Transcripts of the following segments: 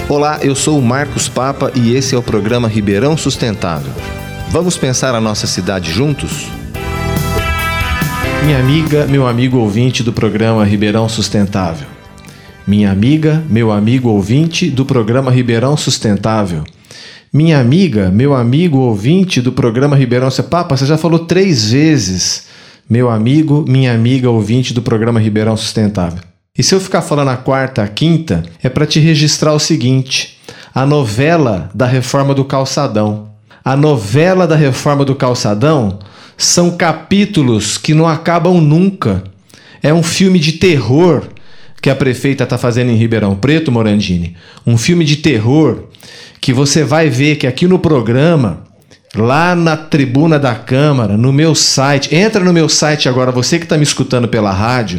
Olá, eu sou o Marcos Papa e esse é o programa Ribeirão Sustentável. Vamos pensar a nossa cidade juntos? Minha amiga, meu amigo ouvinte do programa Ribeirão Sustentável. Minha amiga, meu amigo ouvinte do programa Ribeirão Sustentável. Minha amiga, meu amigo ouvinte do programa Ribeirão Sustentável. Papa, você já falou 3 vezes. Meu amigo, minha amiga ouvinte do programa Ribeirão Sustentável. E se eu ficar falando a 4ª, a 5ª, é para te registrar o seguinte: a novela da Reforma do Calçadão. A novela da Reforma do Calçadão são capítulos que não acabam nunca. É um filme de terror que a prefeita está fazendo em Ribeirão Preto, Morandini. Um filme de terror que você vai ver que aqui no programa, lá na tribuna da Câmara, no meu site, entra no meu site agora, você que está me escutando pela rádio,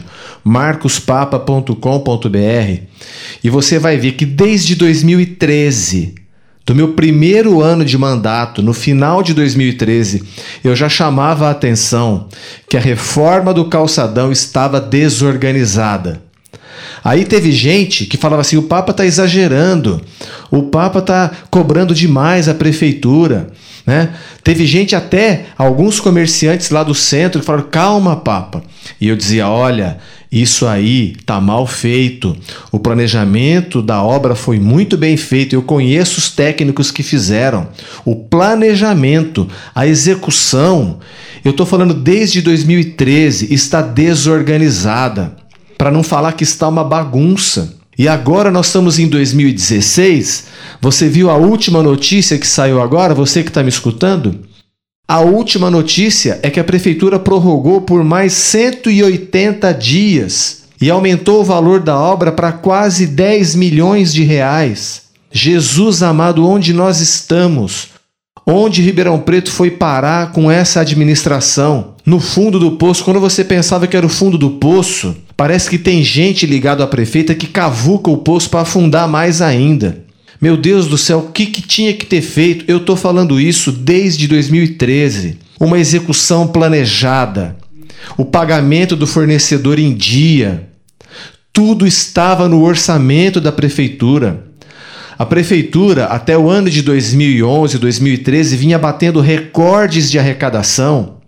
marcospapa.com.br, e você vai ver que desde 2013, do meu primeiro ano de mandato, no final de 2013, eu já chamava a atenção que a reforma do calçadão estava desorganizada. Aí teve gente que falava assim: o Papa está exagerando, o Papa está cobrando demais a prefeitura, né? Teve gente, até alguns comerciantes lá do centro, que falaram: calma, Papa. E eu dizia: olha, isso aí está mal feito, o planejamento da obra foi muito bem feito, eu conheço os técnicos que fizeram. O planejamento, a execução, eu estou falando desde 2013, está desorganizada. Para não falar que está uma bagunça. E agora nós estamos em 2016. Você viu a última notícia que saiu agora? Você que está me escutando? A última notícia é que a prefeitura prorrogou por mais 180 dias e aumentou o valor da obra para quase 10 milhões de reais. Jesus amado, onde nós estamos? Onde Ribeirão Preto foi parar com essa administração? No fundo do poço. Quando você pensava que era o fundo do poço, parece que tem gente ligada à prefeita que cavuca o poço para afundar mais ainda. Meu Deus do céu, o que tinha que ter feito? Eu estou falando isso desde 2013. Uma execução planejada, o pagamento do fornecedor em dia. Tudo estava no orçamento da prefeitura. A prefeitura, até o ano de 2011, 2013, vinha batendo recordes de arrecadação.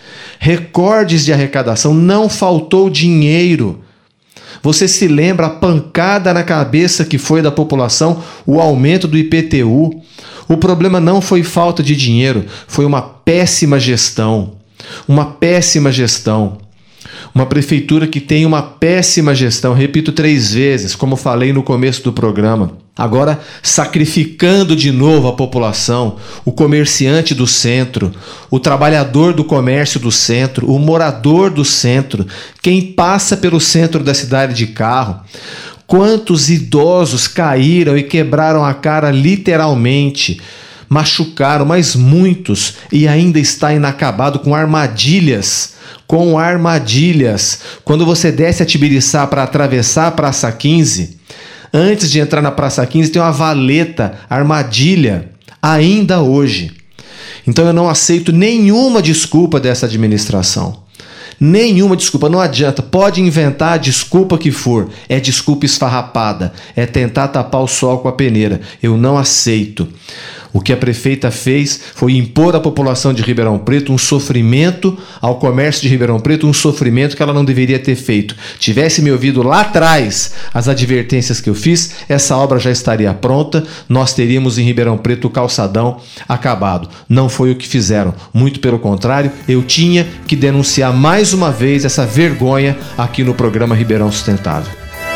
Recordes de arrecadação, não faltou dinheiro. Você se lembra a pancada na cabeça que foi da população o aumento do IPTU? O problema não foi falta de dinheiro, foi uma péssima gestão. Uma péssima gestão. Uma prefeitura que tem uma péssima gestão, repito 3 vezes, como falei no começo do programa. Agora sacrificando de novo a população, o comerciante do centro, o trabalhador do comércio do centro, o morador do centro, quem passa pelo centro da cidade de carro. Quantos idosos caíram e quebraram a cara literalmente, machucaram, mas muitos, e ainda está inacabado com armadilhas. Com armadilhas. Quando você desce a Tibiriçá para atravessar a Praça 15, antes de entrar na Praça 15 tem uma valeta, armadilha, ainda hoje. Então eu não aceito nenhuma desculpa dessa administração. Nenhuma desculpa, não adianta, pode inventar a desculpa que for, é desculpa esfarrapada, é tentar tapar o sol com a peneira. Eu não aceito. O que a prefeita fez foi impor à população de Ribeirão Preto um sofrimento, ao comércio de Ribeirão Preto um sofrimento que ela não deveria ter feito. Tivesse me ouvido lá atrás as advertências que eu fiz, essa obra já estaria pronta, nós teríamos em Ribeirão Preto o calçadão acabado. Não foi o que fizeram, muito pelo contrário, eu tinha que denunciar mais uma vez essa vergonha aqui no programa Ribeirão Sustentável.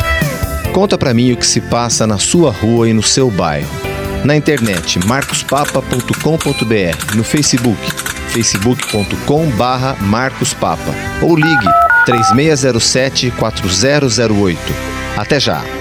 Conta pra mim o que se passa na sua rua e no seu bairro. Na internet, marcospapa.com.br, no Facebook, facebook.com/marcospapa, ou ligue 3607-4008. Até já!